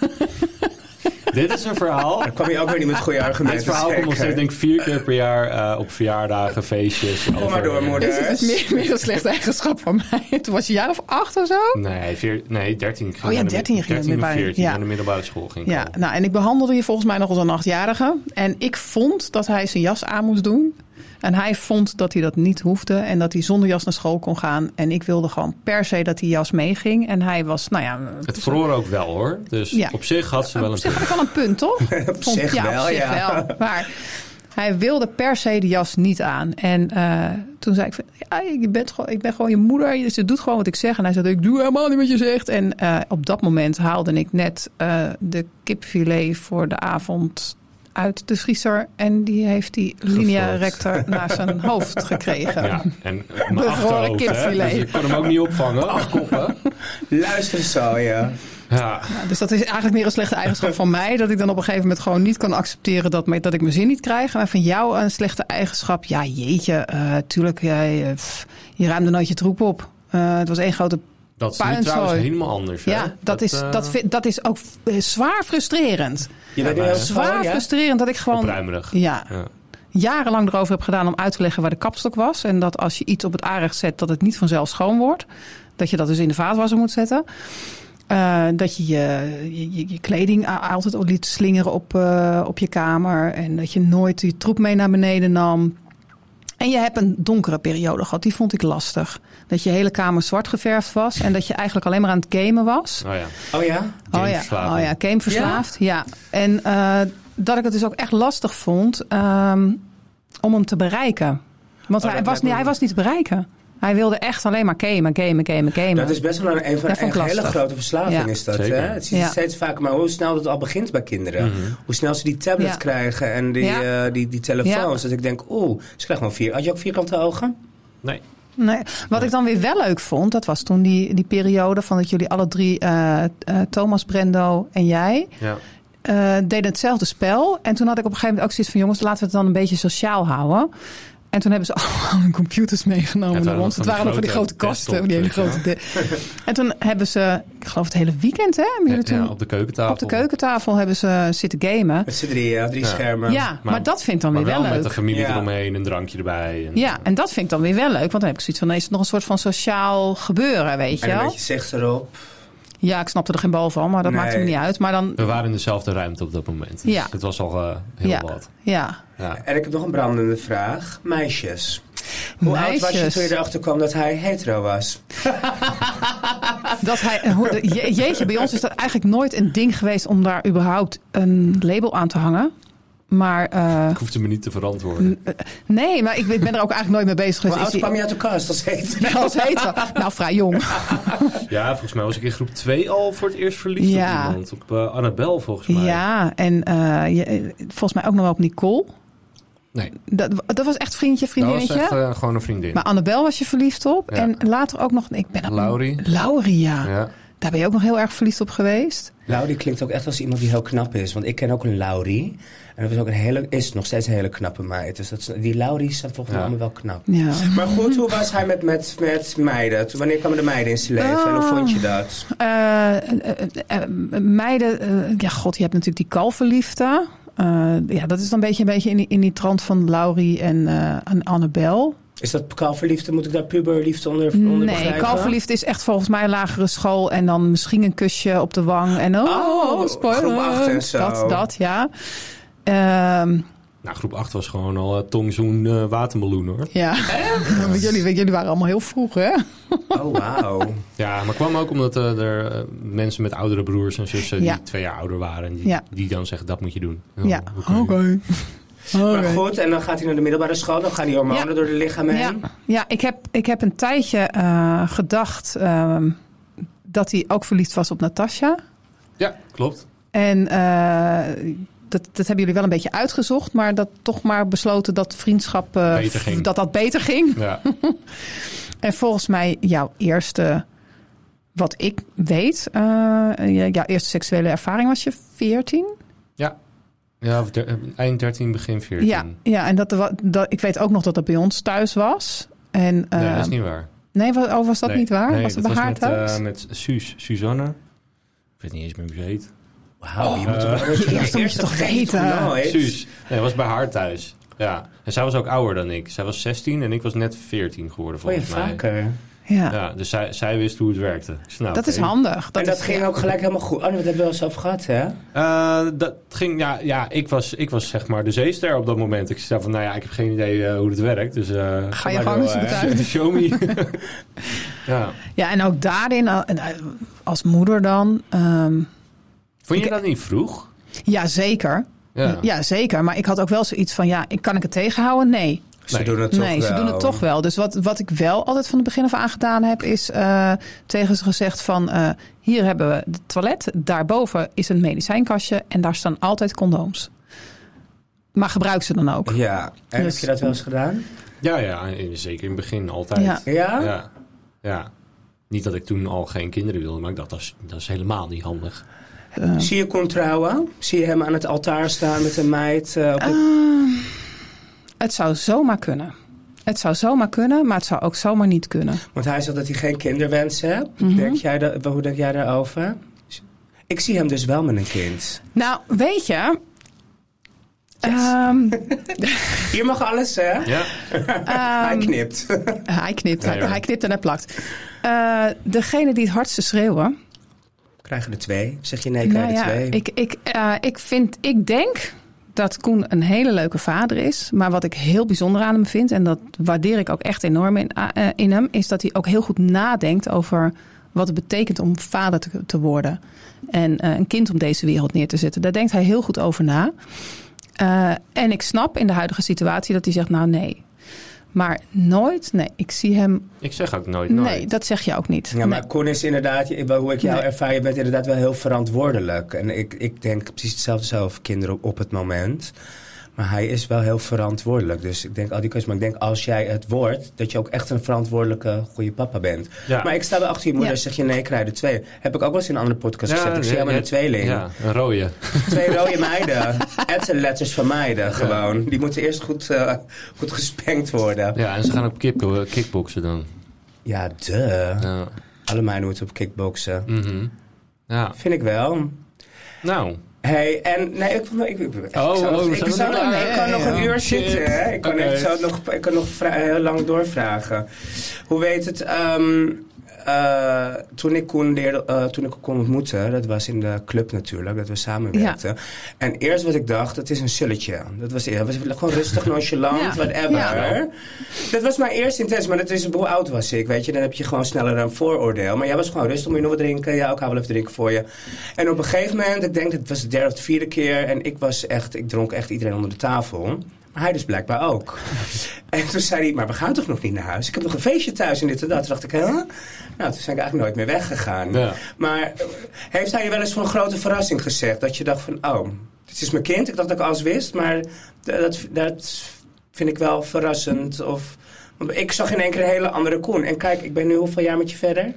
Dit is een verhaal. Dan kwam je ook weer niet met goede argumenten. Dit verhaal komt nog steeds denk ik vier keer per jaar uh, op verjaardagen, feestjes. Kom maar door, moeder. Dit is dus meer, meer een slechte eigenschap van mij. Toen was je een jaar of acht of zo? Nee, vier, nee, dertien. Ik ging Oh ja, naar de- dertien ging je dertien of middelbare- veertien ja. naar de middelbare school ging ik Ja, al. nou, en ik behandelde je volgens mij nog als een achtjarige. En ik vond dat hij zijn jas aan moest doen. En hij vond dat hij dat niet hoefde. En dat hij zonder jas naar school kon gaan. En ik wilde gewoon per se dat die jas meeging. En hij was, nou ja... Het vroor ook wel hoor. Dus Ja. op zich had ze wel Op een zich punt. had ik wel een punt, toch? Op zich ja, wel, op zich ja. wel. Maar hij wilde per se de jas niet aan. En uh, toen zei ik, van, ja, je bent gewoon, ik ben gewoon je moeder. Ze doet gewoon wat ik zeg. En hij zei, ik doe helemaal niet wat je zegt. En uh, op dat moment haalde ik net uh, de kipfilet voor de avond uit de vriezer. En die heeft die linea Gevuld. rector naar zijn hoofd gekregen. Ja, en mijn Bevroren achterhoofd, hè. kipfilet. Dus ik kon hem ook niet opvangen. Oh. met koppen. Luister zo, ja. Ja. Ja, dus dat is eigenlijk meer een slechte eigenschap van mij. Dat ik dan op een gegeven moment gewoon niet kan accepteren dat, me, dat ik mijn zin niet krijg. Maar van jou een slechte eigenschap. Ja, jeetje. Uh, tuurlijk, jij, uh, pff, je ruimde nooit je troep op. Uh, het was één grote Dat is nu puinzooi. trouwens helemaal anders. Hè? Ja, dat, dat, is, uh, dat, vind, dat is ook uh, zwaar frustrerend. Je bent nu Ja, heel maar- zwaar, Zwaar ja? frustrerend dat ik gewoon opruimerig. ja, Ja. jarenlang erover heb gedaan om uit te leggen waar de kapstok was. En dat als je iets op het aanrecht zet, dat het niet vanzelf schoon wordt. Dat je dat dus in de vaatwasser moet zetten. Uh, dat je je, je je kleding altijd liet slingeren op, uh, op je kamer. En dat je nooit je troep mee naar beneden nam. En je hebt een donkere periode gehad. Die vond ik lastig. Dat je hele kamer zwart geverfd was. En dat je eigenlijk alleen maar aan het gamen was. Oh ja. Oh ja? Oh ja, Gameverslaving. oh ja, gameverslaafd. Ja. ja. En uh, dat ik het dus ook echt lastig vond um, om hem te bereiken. Want Oh, hij, dat was lijkt niet, me- hij was niet te bereiken. Hij wilde echt alleen maar gamen, gamen, gamen, gamen. Dat is best wel een, een, van, Dat vond ik een hele lastig. grote verslaving Ja. is dat. Zeker. Hè? Het zie je Ja. steeds vaker, maar hoe snel dat al begint bij kinderen. Mhm. Hoe snel ze die tablet Ja. krijgen en die, Ja. uh, die, die telefoons. Ja. Dat ik denk, oeh, ze krijgen wel vier. Had je ook vierkante ogen? Nee. Nee, wat ik dan weer wel leuk vond, dat was toen die, die periode van dat jullie alle drie, uh, uh, Thomas, Brendo en jij, Ja. uh, deden hetzelfde spel. En toen had ik op een gegeven moment ook zoiets van, jongens, laten we het dan een beetje sociaal houden. En toen hebben ze allemaal hun computers meegenomen Ja, naar ons. Het waren nog van die grote desktop, kasten. Die hele weet je wel. grote de- en toen hebben ze, ik geloof het hele weekend, hè? Hebben jullie Ja, toen op de keukentafel. op de keukentafel hebben ze zitten gamen. Met z'n drieën, drie Ja. schermen. Ja, maar, Maar- dat vind ik dan Maar weer wel wel met leuk. de familie Ja. eromheen, een drankje erbij. En, Ja, en dat vind ik dan weer wel leuk. Want dan heb ik zoiets van, dan is het nog een soort van sociaal gebeuren, weet je En een wel. beetje zicht erop. Ja, ik snapte er geen bal van, maar dat Nee. maakte me niet uit. Maar dan, We waren in dezelfde ruimte op dat moment. Dus Ja. het was al uh, heel ja, wat. ja. Ja. En ik heb nog een brandende vraag. Meisjes. Hoe oud was je Meisjes. toen je erachter kwam dat hij hetero was? Dat hij, hoe- je- jeetje, bij ons is dat eigenlijk nooit een ding geweest om daar überhaupt een label aan te hangen. Maar uh, Ik hoefde me niet te verantwoorden. nee, maar ik ben er ook eigenlijk nooit mee bezig Hoe geweest. oud Is kwam die- je uit de kast als hetero? Als hetero. Nou, vrij jong. Ja, volgens mij was ik in groep twee al voor het eerst verliefd Ja. op iemand. Op uh, Annabel volgens mij. Ja, en uh, je, volgens mij ook nog wel op Nicole. Nee. Dat, dat was echt vriendje, vriendinnetje? Dat was echt uh, gewoon een vriendin. Maar Annabel was je verliefd op. Ja. En later ook nog... Ik ben Laurie. Laurie, ja. ja. Daar ben je ook nog heel erg verliefd op geweest. Laurie klinkt ook echt als iemand die heel knap is. Want ik ken ook een Laurie. En dat is ook een hele, is nog steeds een hele knappe meid. Dus dat, die Laurie's zijn volgens mij ja. allemaal wel knap. Ja. Maar goed, hoe was hij met, met, met meiden? Wanneer kwamen de meiden in zijn leven? Uh, en hoe vond je dat? Uh, uh, uh, meiden... Uh, ja, god, je hebt natuurlijk die kalverliefde. Uh, ja, dat is dan een beetje, een beetje in, die, in die trant van Laurie en, uh, en Annabel. Is dat kalverliefde? Moet ik daar puberliefde onder, onder nee, begrijpen? Nee, kalverliefde is echt volgens mij een lagere school. En dan misschien een kusje op de wang. En oh, oh spoiler. Groep acht en zo. Dat, dat ja. Um, nou, groep acht was gewoon al uh, tongzoen uh, watermeloen, hoor. Ja, jullie, jullie waren allemaal heel vroeg, hè? Oh, wauw. Ja, maar kwam ook omdat uh, er uh, mensen met oudere broers en zussen... Ja. die twee jaar ouder waren. En die, ja. die dan zeggen, dat moet je doen. Oh, ja, oké. Okay. Okay. Maar goed, en dan gaat hij naar de middelbare school. Dan gaan die hormonen ja. door de lichaam heen. Ja, ja ik, heb, ik heb een tijdje uh, gedacht uh, dat hij ook verliefd was op Natasja. Ja, klopt. En uh, dat, dat hebben jullie wel een beetje uitgezocht. Maar dat toch maar besloten dat vriendschap uh, beter ging. dat dat beter ging. Ja. En volgens mij jouw eerste, wat ik weet, uh, jouw eerste seksuele ervaring was je veertien? Ja. Ja, eind dertien, begin veertien. Ja, ja en dat, dat, ik weet ook nog dat dat bij ons thuis was. En, uh, nee, dat is niet waar. Nee, was, oh, was dat nee, niet waar? Nee, was het dat bij was haar met, thuis? Uh, met Suus, Suzanne. Ik weet niet eens meer hoe ze heet. Wauw, je uh, moet uh, je eerst moet je toch weten. Suus. Nee, dat was bij haar thuis. Ja. En zij was ook ouder dan ik. Zij was zestien en ik was net veertien geworden, volgens oh, ja, mij. Vaker. Ja. ja, dus zij, zij wist hoe het werkte. Nou, dat okay. is handig. Dat en dat is, ging ja. ook gelijk helemaal goed. Oh, dat hebben we wel eens over gehad, hè? Uh, dat ging, ja, ja ik, was, ik was zeg maar de zeester op dat moment. Ik zei van, nou ja, ik heb geen idee uh, hoe het werkt. Dus uh, ga je gang eens betuigen. Show me. ja. ja, en ook daarin, als moeder dan... Um, Vond je ik, dat niet vroeg? Ja, zeker. Ja. ja, zeker. Maar ik had ook wel zoiets van, ja, kan ik het tegenhouden? Nee. Ze nee. doen het toch nee, wel. ze doen het toch wel. Dus wat, wat ik wel altijd van het begin af aan gedaan heb... is uh, tegen ze gezegd van... Uh, hier hebben we het toilet. Daarboven is een medicijnkastje. En daar staan altijd condooms. Maar gebruik ze dan ook. Ja. En dus, heb je dat wel eens gedaan? Ja, ja. Zeker in het begin altijd. Ja? Ja. ja. ja. Niet dat ik toen al geen kinderen wilde. Maar ik dacht, dat is, dat is helemaal niet handig. Uh, Zie je Koen trouwen? Zie je hem aan het altaar staan met een meid? Uh, op de... uh, het zou zomaar kunnen. Het zou zomaar kunnen, maar het zou ook zomaar niet kunnen. Want hij zegt dat hij geen kinderwens heeft. Mm-hmm. Denk jij da- hoe denk jij daarover? Ik zie hem dus wel met een kind. Nou, weet je... Yes. Um, Hier mag alles, hè? Ja. Um, hij knipt. hij knipt, ja, hij, ja. hij knipt en hij plakt. Uh, degene die het hardste schreeuwen... Krijgen er twee? Zeg je nee, krijgen nou er ja, twee? Ik, ik, uh, ik, vind, ik denk dat Koen een hele leuke vader is. Maar wat ik heel bijzonder aan hem vind... en dat waardeer ik ook echt enorm in, uh, in hem... is dat hij ook heel goed nadenkt over wat het betekent om vader te, te worden. En uh, een kind op deze wereld neer te zetten. Daar denkt hij heel goed over na. Uh, en ik snap in de huidige situatie dat hij zegt, nou nee... Maar nooit, nee, ik zie hem... Ik zeg ook nooit nooit. Nee, dat zeg je ook niet. Ja, maar nee. Koen is inderdaad, hoe ik jou nee. ervaar, je bent inderdaad wel heel verantwoordelijk. En ik, ik denk precies hetzelfde zelf over kinderen op, op het moment. Maar hij is wel heel verantwoordelijk. Dus ik denk al die keuzes. Maar ik denk als jij het wordt, dat je ook echt een verantwoordelijke, goede papa bent. Ja. Maar ik sta wel achter je moeder en ja. zeg je nee, krijg je er twee. Heb ik ook wel eens in een andere podcast ja, gezegd. Ik zie jou met een tweeling. Ja, een rode. Twee rode meiden. En letters van meiden gewoon. Ja. Die moeten eerst goed, uh, goed gespenkt worden. Ja, en ze gaan op kick, kickboksen dan. Ja, duh. Ja. Alle meiden moeten op kickboksen. Mm-hmm. Ja. Vind ik wel. Nou... Hey, en nee, ik, ik, ik, ik, oh, ik, oh, ik, ik, zou, klaar, ik kan nog een uur zitten. Hè? Ik kan, okay. even, nog, ik kan nog vra- heel lang doorvragen. Hoe weet het? Um, uh, toen ik Koen leerde, uh, toen ik Koen ontmoette, dat was in de club natuurlijk, dat we samenwerkten. Ja. En eerst wat ik dacht, dat is een sulletje. Dat was, dat was gewoon rustig, nonchalant, ja. whatever. Ja. Dat was mijn eerste intentie, maar dat is, hoe oud was ik, weet je? Dan heb je gewoon sneller een vooroordeel. Maar jij was gewoon rustig, moet je nog wat drinken? Ja, ook hou wel even drinken voor je. En op een gegeven moment, ik denk dat het was de derde of de vierde keer, en ik was echt, ik dronk echt iedereen onder de tafel. Maar hij dus blijkbaar ook. En toen zei hij, maar we gaan toch nog niet naar huis? Ik heb nog een feestje thuis en dit en dat. Toen dacht ik, hè? Nou, toen ben ik eigenlijk nooit meer weggegaan. Ja. Maar heeft hij je wel eens voor een grote verrassing gezegd? Dat je dacht van, oh, dit is mijn kind. Ik dacht dat ik alles wist, maar dat, dat vind ik wel verrassend. Of, want ik zag in één keer een hele andere Koen. En kijk, ik ben nu hoeveel jaar met je verder?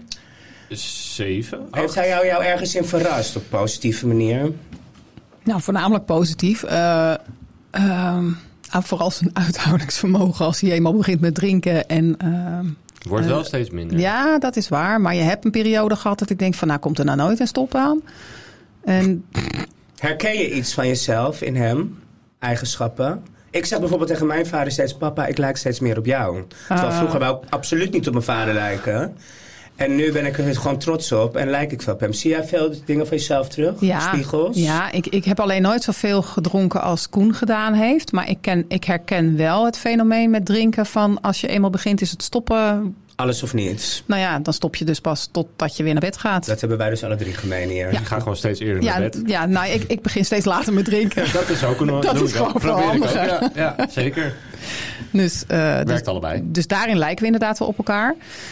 Zeven. Heeft hij jou, jou ergens in verrast op positieve manier? Nou, voornamelijk positief. Uh, uh, vooral zijn uithoudingsvermogen als hij eenmaal begint met drinken. En, uh, Wordt uh, wel steeds minder. Ja, dat is waar. Maar je hebt een periode gehad dat ik denk van, nou komt er nou nooit een stop aan. En... Herken je iets van jezelf in hem? Eigenschappen? Ik zeg bijvoorbeeld tegen mijn vader steeds, papa, ik lijk steeds meer op jou. Terwijl Uh, vroeger wou ik absoluut niet op mijn vader lijken. En nu ben ik er gewoon trots op en lijk ik veel op hem. Zie jij veel dingen van jezelf terug? Ja, Spiegels? Ja, ik, ik heb alleen nooit zoveel gedronken als Koen gedaan heeft. Maar ik, ken, ik herken wel het fenomeen met drinken van als je eenmaal begint is het stoppen. Alles of niets. Nou ja, dan stop je dus pas totdat je weer naar bed gaat. Dat hebben wij dus alle drie gemeen hier. Ja. Je gaat gewoon steeds eerder ja, naar bed. Ja, nou, ik, ik begin steeds later met drinken. Dat is ook een Dat is gewoon veel handiger. Ja, ja, zeker. Dus, uh, Werkt dus, allebei. Dus daarin lijken we inderdaad wel op elkaar.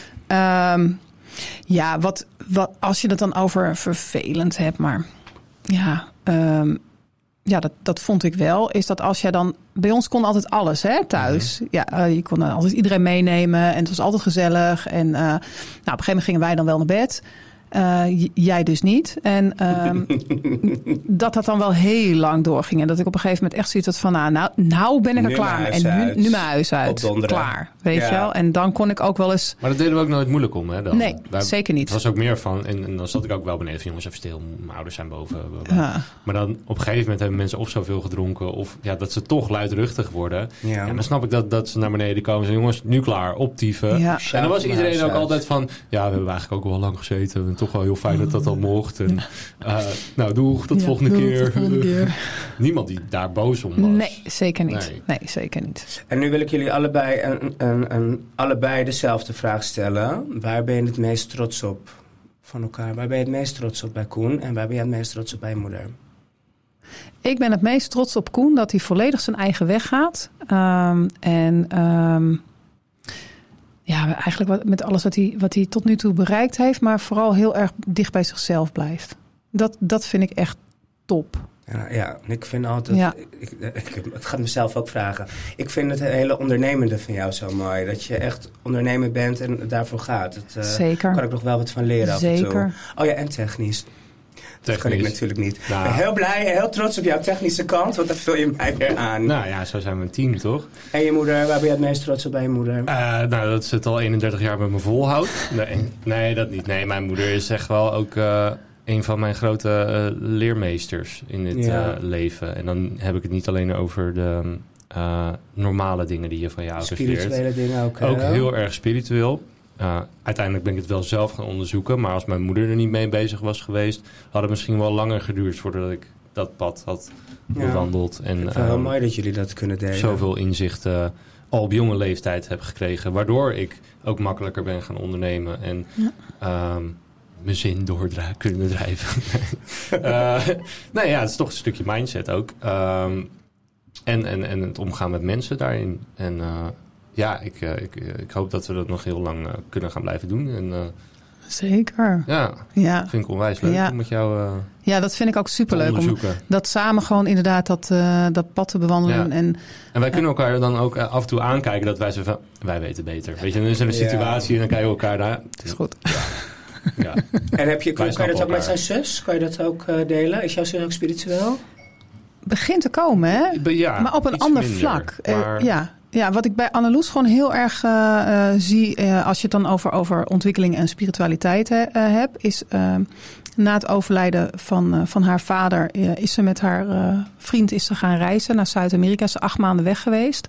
Um, ja, wat, wat, als je het dan over vervelend hebt, maar ja... Um, Ja, dat, dat vond ik wel. Is dat als jij dan... Bij ons kon altijd alles, hè, thuis. Mm-hmm. Ja, uh, je kon altijd iedereen meenemen. En het was altijd gezellig. En uh, nou, op een gegeven moment gingen wij dan wel naar bed. Uh, j- jij dus niet. En um, dat dat dan wel heel lang doorging. En dat ik op een gegeven moment echt zoiets had van... Nou, nou, nou ben ik er nu klaar mee. En nu, nu mijn huis uit. Klaar, weet ja. je wel. En dan kon ik ook wel eens... Maar dat deden we ook nooit moeilijk om, hè? Dan. Nee, Wij, zeker niet. Het was ook meer van... En, en dan zat ik ook wel beneden van... Jongens, even stil. Mijn ouders zijn boven. Ja. Maar dan op een gegeven moment hebben mensen of zoveel gedronken... of ja, dat ze toch luidruchtig worden. Ja. En dan snap ik dat, dat ze naar beneden komen en zeggen... Jongens, nu klaar. Optieven. Ja. En dan was iedereen ook altijd van... Ja, we hebben eigenlijk ook wel lang gezeten. En toch wel heel fijn dat dat al mocht. En, uh, nou, doeg, tot ja, volgende doeg, keer. volgende keer. Niemand die daar boos om was. Nee, zeker niet. Nee, nee zeker niet. En nu wil ik jullie allebei, een, een, een, allebei dezelfde vraag stellen. Waar ben je het meest trots op van elkaar? Waar ben je het meest trots op bij Koen? En waar ben je het meest trots op bij je moeder? Ik ben het meest trots op Koen dat hij volledig zijn eigen weg gaat. Um, en... Um, Ja, eigenlijk wat, met alles wat hij, wat hij tot nu toe bereikt heeft... maar vooral heel erg dicht bij zichzelf blijft. Dat, dat vind ik echt top. Ja, ja ik vind altijd... Ja. Ik, ik, ik, het gaat mezelf ook vragen. Ik vind het hele ondernemende van jou zo mooi. Dat je echt ondernemer bent en daarvoor gaat. Dat, uh, Zeker. Daar kan ik nog wel wat van leren Zeker. af en toe. Oh ja, en technisch. Dat Technisch. kan ik natuurlijk niet. Nou. Ik ben heel blij en heel trots op jouw technische kant, want daar vul je mij weer aan. Nou ja, zo zijn we een team, toch? En je moeder, waar ben je het meest trots op bij je moeder? Uh, nou, dat ze het al eenendertig jaar met me volhoudt. Nee, nee, dat niet. Nee, mijn moeder is echt wel ook uh, een van mijn grote uh, leermeesters in dit ja. uh, leven. En dan heb ik het niet alleen over de uh, normale dingen die je van je ouders leert. Spirituele dingen ook. Ook hè? heel erg spiritueel. Uh, uiteindelijk ben ik het wel zelf gaan onderzoeken. Maar als mijn moeder er niet mee bezig was geweest... had het misschien wel langer geduurd voordat ik dat pad had ja. bewandeld. En, het is wel um, mooi dat jullie dat kunnen delen. Zoveel inzichten al op jonge leeftijd heb gekregen. Waardoor ik ook makkelijker ben gaan ondernemen. En ja. um, mijn zin door kunnen drijven. uh, nee, ja, het is toch een stukje mindset ook. Um, en, en, en het omgaan met mensen daarin. En... Uh, Ja, ik, uh, ik, uh, ik hoop dat we dat nog heel lang uh, kunnen gaan blijven doen. En, uh, Zeker. Ja, ja, dat vind ik onwijs leuk ja. om met jou uh, Ja, dat vind ik ook superleuk. Om dat samen gewoon inderdaad dat, uh, dat pad te bewandelen. Ja. En, en wij kunnen elkaar dan ook uh, af en toe aankijken dat wij zo van... Wij weten beter. Weet je, dan is er een situatie ja. en dan kijken we elkaar naar. Het is goed. Ja. Ja. En heb je, kan, kan je dat ook met zijn zus? Kan je dat ook uh, delen? Is jouw zus ook spiritueel? Begint te komen, hè? Ja, maar op een ander minder, vlak. Maar... Uh, ja. Ja, wat ik bij Anneloes gewoon heel erg uh, uh, zie... Uh, als je het dan over, over ontwikkeling en spiritualiteit uh, hebt... is uh, na het overlijden van, uh, van haar vader... Uh, is ze met haar uh, vriend is ze gaan reizen naar Zuid-Amerika. Ze is acht maanden weg geweest.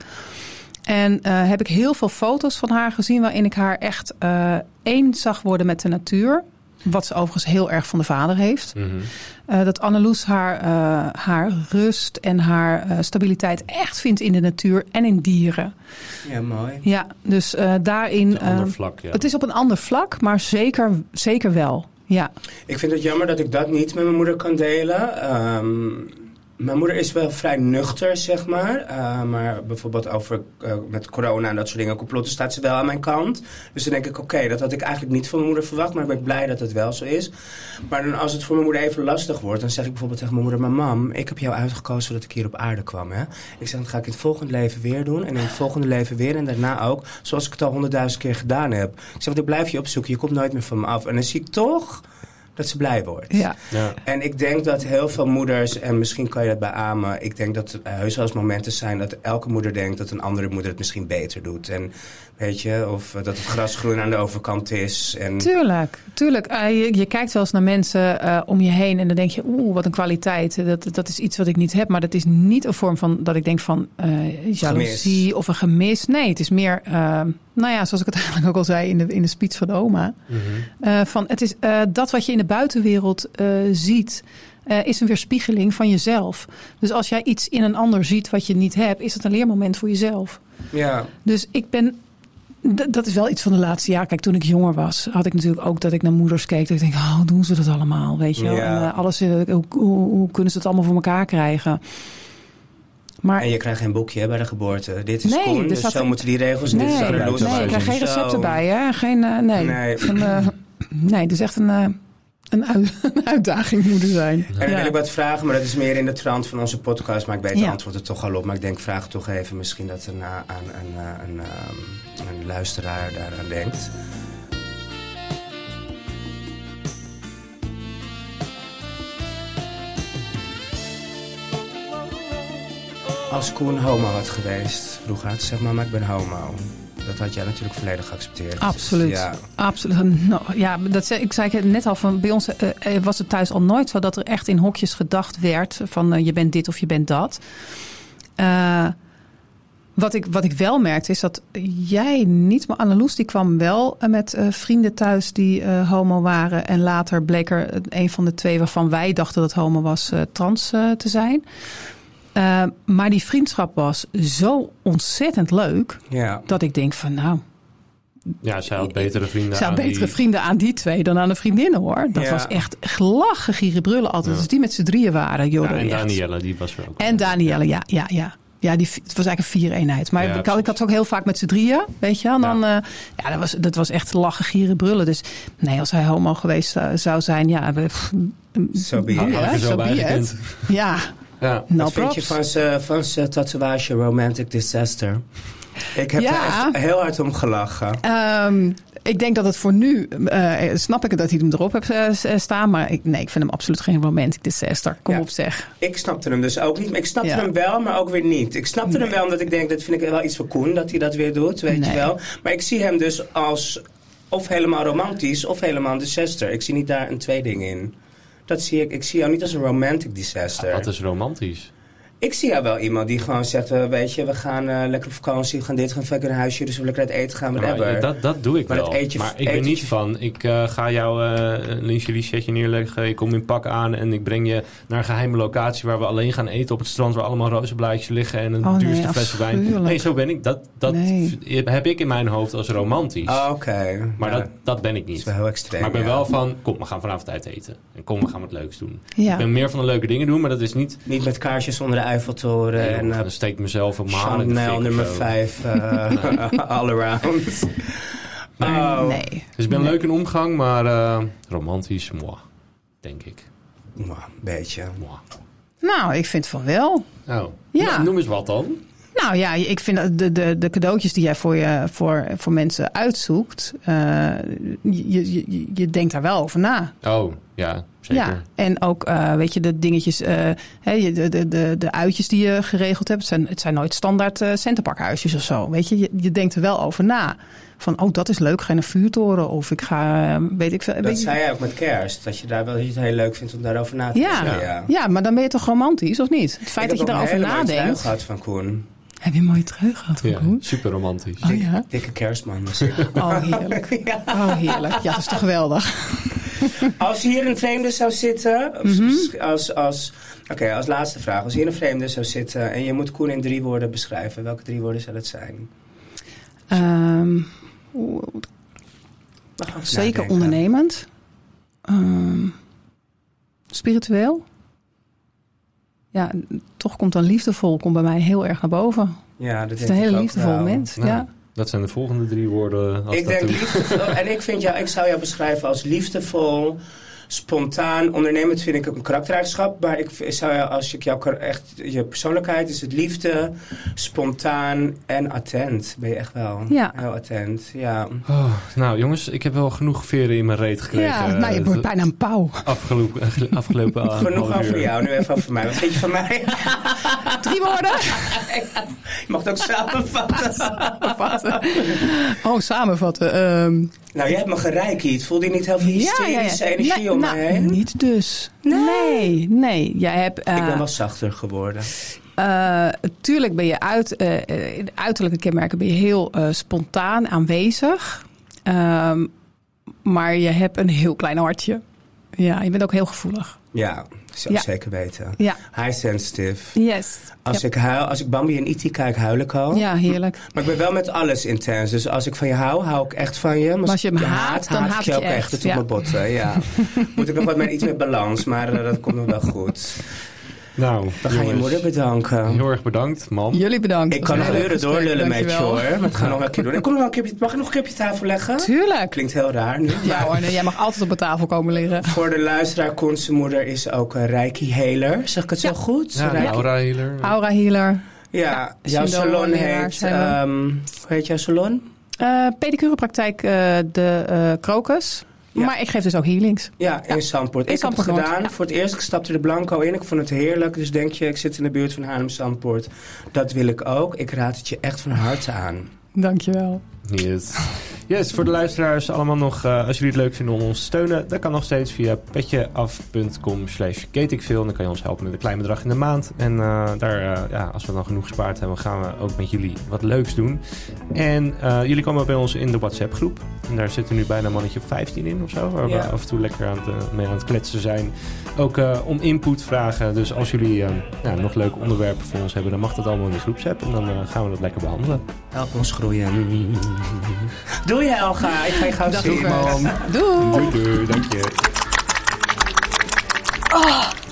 En uh, heb ik heel veel foto's van haar gezien... waarin ik haar echt uh, één zag worden met de natuur... Wat ze overigens heel erg van de vader heeft. Mm-hmm. Uh, dat Anneloes haar, uh, haar rust en haar uh, stabiliteit echt vindt in de natuur en in dieren. Ja, mooi. Ja, dus uh, daarin... Het is, uh, vlak, ja. het is op een ander vlak, maar zeker, zeker wel. Ja. Ik vind het jammer dat ik dat niet met mijn moeder kan delen. Um, Mijn moeder is wel vrij nuchter, zeg maar. Uh, maar bijvoorbeeld over uh, met corona en dat soort dingen, complotten, staat ze wel aan mijn kant. Dus dan denk ik, oké, okay, dat had ik eigenlijk niet van mijn moeder verwacht, maar ik ben blij dat het wel zo is. Maar dan als het voor mijn moeder even lastig wordt, dan zeg ik bijvoorbeeld tegen mijn moeder, maar mam, ik heb jou uitgekozen zodat ik hier op aarde kwam. Hè? Ik zeg, dat ga ik in het volgende leven weer doen en in het volgende leven weer en daarna ook, zoals ik het al honderdduizend keer gedaan heb. Ik zeg, want ik blijf je opzoeken, je komt nooit meer van me af. En dan zie ik toch dat ze blij wordt. Ja. Ja. En ik denk dat heel veel moeders, en misschien kan je dat beamen, ik denk dat er heus wel eens momenten zijn dat elke moeder denkt dat een andere moeder het misschien beter doet. En weet je, of dat het gras groen aan de overkant is. En Tuurlijk, tuurlijk. Uh, je, je kijkt wel eens naar mensen uh, om je heen en dan denk je, oeh, wat een kwaliteit. Dat, dat is iets wat ik niet heb, maar dat is niet een vorm van dat ik denk van uh, jaloezie gemis. Of een gemis. Nee, het is meer, uh, nou ja, zoals ik het eigenlijk ook al zei in de, in de speech van de oma. Mm-hmm. Uh, van, het is uh, dat wat je in de buitenwereld uh, ziet, Uh, is een weerspiegeling van jezelf. Dus als jij iets in een ander ziet wat je niet hebt, is het een leermoment voor jezelf. Ja. Dus ik ben, d- dat is wel iets van de laatste jaren. Kijk, toen ik jonger was, had ik natuurlijk ook dat ik naar moeders keek. Dat ik denk, oh, hoe doen ze dat allemaal? Weet je wel? Ja. En, uh, alles, uh, hoe, hoe, hoe kunnen ze het allemaal voor elkaar krijgen? Maar, en je krijgt geen boekje hè, bij de geboorte. Dit is nee, Koen, dus zo moeten die regels. Nee, dit is nee, nee ik krijg geen recepten bij. Hè? Geen, uh, nee, nee. Van, uh, nee, het is echt een... Uh, Een, uit, een uitdaging moeten zijn. En dan ja. wil ik wat vragen, maar dat is meer in de trant van onze podcast. Maar ik weet het ja. antwoord er toch al op. Maar ik denk, vraag het toch even. Misschien dat een, aan, een, een, een, een luisteraar daaraan denkt. Als Koen homo had geweest, vroeger had ze zeg maar, maar ik ben homo. Dat had jij natuurlijk volledig geaccepteerd. Absoluut. Ja. Absoluut. No, ja, dat zei, ik zei het net al, van bij ons uh, was het thuis al nooit zo dat er echt in hokjes gedacht werd van uh, je bent dit of je bent dat. Uh, wat, ik, wat ik wel merkte is dat jij niet, maar Anneloes die kwam wel met uh, vrienden thuis die uh, homo waren. En later bleek er een van de twee waarvan wij dachten dat homo was uh, trans uh, te zijn. Uh, maar die vriendschap was zo ontzettend leuk, ja. dat ik denk van nou... Ja, zij had betere vrienden zij aan had betere die... vrienden aan die twee dan aan de vriendinnen hoor. Dat ja. was echt lachen, gieren, brullen altijd. Ja. Dus die met z'n drieën waren. Joh, ja, en echt. Danielle, die was er ook. En Danielle, ja, ja, ja. Ja, die, het was eigenlijk een vier-eenheid. Maar ja, ik, had, ik had het ook heel vaak met z'n drieën, weet je. En dan, ja, uh, ja dat, was, dat was echt lachen, gieren, brullen. Dus nee, als hij homo geweest uh, zou zijn, ja... Zo be it. Zo be it. Ja. Ja. No Wat vind je van zijn, van zijn tatoeage Romantic Disaster? Ik heb ja. er echt heel hard om gelachen. Um, ik denk dat het voor nu... Uh, snap ik dat hij hem erop heeft uh, staan. Maar ik, nee, ik vind hem absoluut geen Romantic Disaster. Kom ja. op zeg. Ik snapte hem dus ook niet. Maar ik snapte ja. hem wel, maar ook weer niet. Ik snapte nee. hem wel omdat ik denk... dat vind ik wel iets voor Koen, dat hij dat weer doet. Weet nee. je wel. Maar ik zie hem dus als... of helemaal romantisch of helemaal een disaster. Ik zie niet daar een tweeding in. Dat zie ik. Ik zie jou niet als een romantic disaster. Ja, wat is romantisch? Ik zie jou wel iemand die gewoon zegt, uh, weet je, we gaan uh, lekker op vakantie, we gaan dit, we gaan lekker naar huisje, dus we lekker uit eten gaan, whatever. Ja, dat, dat doe ik maar wel. Eetje, maar ik ben niet van, ik uh, ga jou uh, een lingerie-setje neerleggen, ik kom in pak aan en ik breng je naar een geheime locatie waar we alleen gaan eten op het strand, waar allemaal rozenblaadjes liggen en een oh, duurste nee, fles wijn. Nee, zo ben ik. Dat, dat nee. heb ik in mijn hoofd als romantisch. Oh, oké. Okay. Maar ja, dat, dat ben ik niet. Dat is wel heel extreem. Maar ik ben ja. wel van, kom, we gaan vanavond uit eten. En kom, we gaan wat leuks doen. Ja. Ik ben meer van de leuke dingen doen, maar dat is niet... Niet met kaarsjes onder de Eiffeltoren. Nee, en, uh, dan steek ik mezelf op mijn haar in de Chanel fik nummer vijf, uh, all around. Nee. Oh. nee. Dus ik ben nee. leuk in omgang, maar uh, romantisch, moi, denk ik. Een beetje. Moi. Nou, ik vind van wel. Oh. Ja. Nou, noem eens wat dan. Nou ja, ik vind dat de, de, de cadeautjes die jij voor, je, voor, voor mensen uitzoekt, uh, je, je, je denkt daar wel over na. Oh, ja, zeker. Ja, en ook, uh, weet je, de dingetjes, uh, hè, de, de, de, de uitjes die je geregeld hebt, het zijn, het zijn nooit standaard uh, centenpakhuisjes of zo. Weet je? je, je denkt er wel over na. Van, oh, dat is leuk, ga je naar vuurtoren of ik ga, uh, weet ik veel. Dat weet zei je... jij ook met kerst, dat je daar wel dat je het heel leuk vindt om daarover na te ja. denken. Ja. ja, maar dan ben je toch romantisch, of niet? Het feit ik dat je daarover nadenkt. Ik heb een gehad van Koen. Heb je een mooie trui gehad van ja, Koen? super romantisch. Oh, ja? Dikke kerstman. Oh, heerlijk. Ja. Oh, heerlijk. Ja, dat is toch geweldig. Als hier een vreemde zou zitten, mm-hmm. als, als, oké, okay, als laatste vraag. Als hier een vreemde zou zitten en je moet Koen in drie woorden beschrijven, welke drie woorden zou dat zijn? Um, zeker nadenken. Ondernemend. Um, spiritueel. ja, toch komt dan liefdevol komt bij mij heel erg naar boven. Ja, dat Het is denk een ik hele ook liefdevol wel. mens. Nou, Ja. Dat zijn de volgende drie woorden. Als Ik dat denk doe. liefdevol. En ik vind jou, ik zou jou beschrijven als liefdevol, spontaan. Ondernemend vind ik ook een karaktereigenschap. Maar ik zou jou, als ik jou echt, je persoonlijkheid is het liefde, spontaan en attent. Ben je echt wel Ja. heel attent. Ja. Oh, nou jongens, ik heb wel genoeg veren in mijn reet gekregen. Ja, nou, je wordt bijna een pauw. Afgelopen, afgelopen Genoeg half over uur. jou, nu even over mij. Wat vind je van mij? Drie woorden. Je mag het ook samenvatten. Oh, samenvatten. Ehm, Nou, jij hebt me gereikied. Voelde je niet heel veel hysterische energie Nee, om nou, me heen? Niet dus. Nee, nee. Jij hebt... eh, Ik ben wel zachter geworden. Uh, tuurlijk ben je uit, uh, in de uiterlijke kenmerken ben je heel uh, spontaan aanwezig. Um, maar je hebt een heel klein hartje. Ja, je bent ook heel gevoelig. Ja, zou Ja. zeker weten. Ja. High sensitive. Yes. Als, Ja. ik huil, als ik Bambi en E T kijk, huil ik al. Ja, heerlijk. Maar ik ben wel met alles intens. Dus als ik van je hou, hou ik echt van je. Maar als je hem je haat, dan haat haat ik je ik ook je echt. echt, Het op ja. mijn botten, ja. Moet ik nog wat met iets met balans, maar uh, dat komt nog wel goed. Nou, We gaan je jongens, moeder bedanken. heel erg bedankt, man. Jullie bedankt. Ik Dat kan was nog een heel uren leuk gesprek, doorlullen met je dankjewel. hoor. Maar het gaan nog wel een keer doen. Ik kom nog wel een keer, mag ik nog een keer op je tafel leggen? Tuurlijk. Klinkt heel raar nu. Ja hoor, nee, jij mag altijd op de tafel komen liggen. Voor de luisteraar, Koen's moeder is ook een Reiki healer. Zeg ik het zo Ja. goed? Ja, Reiki- Laura Healer. Aura healer. Ja, Ja, jouw Sindel, salon leraar heet... zijn we. Um, hoe heet jouw salon? Uh, pedicurepraktijk uh, de uh, Krokus. Ja. Maar ik geef dus ook healings. Ja, in Zandpoort. In Ik heb het Zandpoort Noord, gedaan. ja. Voor het eerst, ik stapte er blanco in. Ik vond het heerlijk. Dus denk je, ik zit in de buurt van Haarlem-Zandpoort. Dat wil ik ook. Ik raad het je echt van harte aan. Dankjewel. Yes. Yes, voor de luisteraars allemaal nog, uh, als jullie het leuk vinden om ons te steunen, dat kan nog steeds via petjeaf.com slash gateikveel. Dan kan je ons helpen met een klein bedrag in de maand. En uh, daar, uh, ja, als we dan genoeg gespaard hebben, gaan we ook met jullie wat leuks doen. En uh, jullie komen bij ons in de WhatsApp groep. En daar zitten nu bijna een mannetje vijftien in of zo, waar Ja. we af en toe lekker aan het, uh, mee aan het kletsen zijn. Ook uh, om input vragen. Dus als jullie uh, ja, nog leuke onderwerpen voor ons hebben, dan mag dat allemaal in de groepsapp. En dan uh, gaan we dat lekker behandelen. Help ons groeien. Doei Helga. Ik ga je gauw Dag, zien. lieverd. Doei. Doei doei, dank je. Oh.